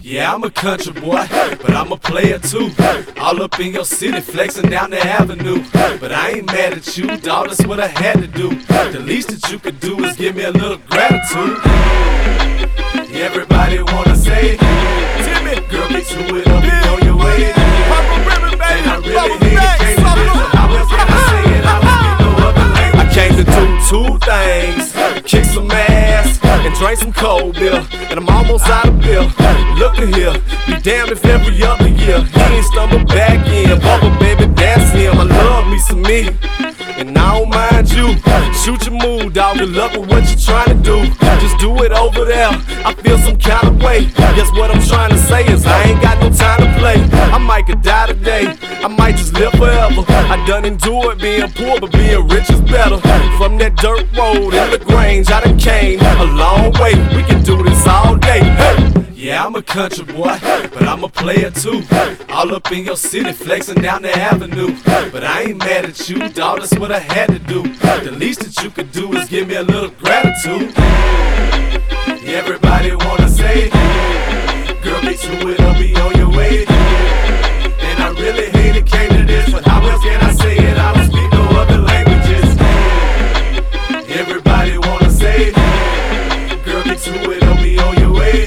Yeah, I'm a country boy, but I'm a player too. All up in your city, flexing down the avenue. But I ain't mad at you, dawg, that's what I had to do. The least that you could do is give me a little gratitude. Everybody wanna say, Timmy, girl, get to it, I'll be on your way. And I really hate it, came to this, but how else can I say it? I don't speak no other language. I came to do two things: kick some ass and drink some cold beer. And I'm almost out of beer. Look at here, be damned if every other year he ain't stumble back in. Bubble baby, that's him. I love me some me, and I don't mind you. Shoot your mood, dawg. Good luck with what you're trying to do. Just do it over there. I feel some kind of way. Guess what I'm trying to say is I ain't got no time to play. I might could die today, I might just live forever. I done endured being poor, but being rich is better. From that dirt road in the Grange, I done came a long way. We can do this all day. Hey. Yeah, I'm a country boy, but I'm a player too. All up in your city, flexing down the avenue. But I ain't mad at you, dawg, that's what I had to do. The least that you could do is give me a little gratitude. Everybody wanna say, girl, get to it, I'll be on your way. And I really hate it, came to this, but how else can I say it? I don't speak no other languages. Everybody wanna say, girl, get to it, I'll be on your way.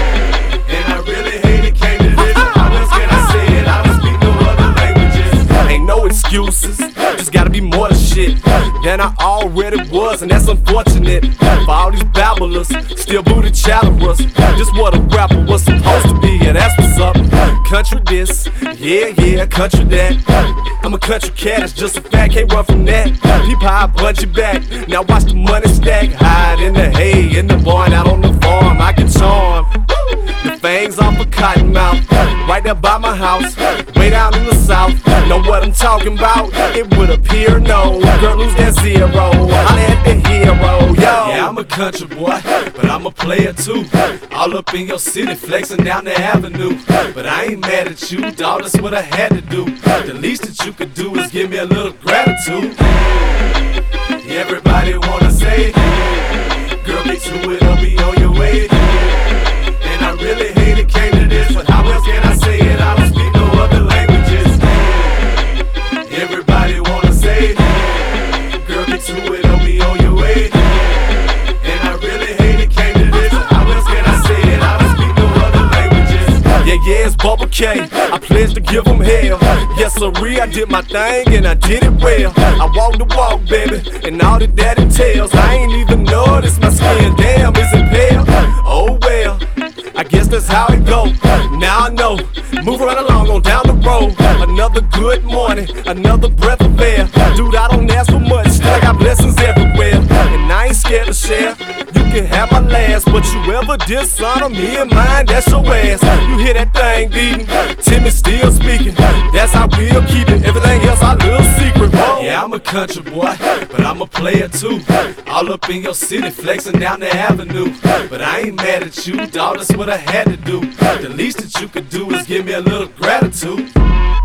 Excuses, just gotta be more than shit than I already was, and that's unfortunate. For all these babblers, still booty chatterers, just what a rapper was supposed to be, and that's what's up. Country this, yeah, country that. I'm a country cat, it's just a fact, can't run from that. Peep how I punch you back, now watch the money stack. Hide in the hay, in the barn, out on the farm, I can charm the fangs off a cottonmouth, right there by my house, way down in the south. Know what I'm talking about? It would appear no. Girl, lose that zero, holla at the hero, yo. Yeah, I'm a country boy, but I'm a player too. All up in your city, flexing down the avenue. But I ain't mad at you, dawg, that's what I had to do. The least that you could do is give me a little gratitude. Everybody wanna say, girl, get to it, I'll be on your way. And I really hate it, came to this, but how else can I say it? I don't speak no other languages. Everybody wanna say, girl, get to it, I'll be on your way. And I really hate it, came to this, but how else can I say it? I don't speak no other languages. Yeah, it's Bubba K, I pledged to give them hell. Yes, sirree, I did my thing and I did it well. I walked the walk, baby, and all that entails. I ain't even noticed my skin, damn, is it pale? Oh well, I guess that's how it go. Now I know, move right along on down the road. Another good morning, another breath of air. Dude, I don't ask for much, still I got blessings everywhere. And I ain't scared to share, you can have my last. But you ever dishonor me and mine, that's your ass. You hear that thing beating, Timmy still speaking. That's how we'll keep it, everything else our little secret. Whoa. Yeah, I'm a country boy, but I'm a player too. All up in your city, flexing down the avenue. But I ain't mad at you, dawg, that's what I had to do. The least that you could do is give me a little gratitude.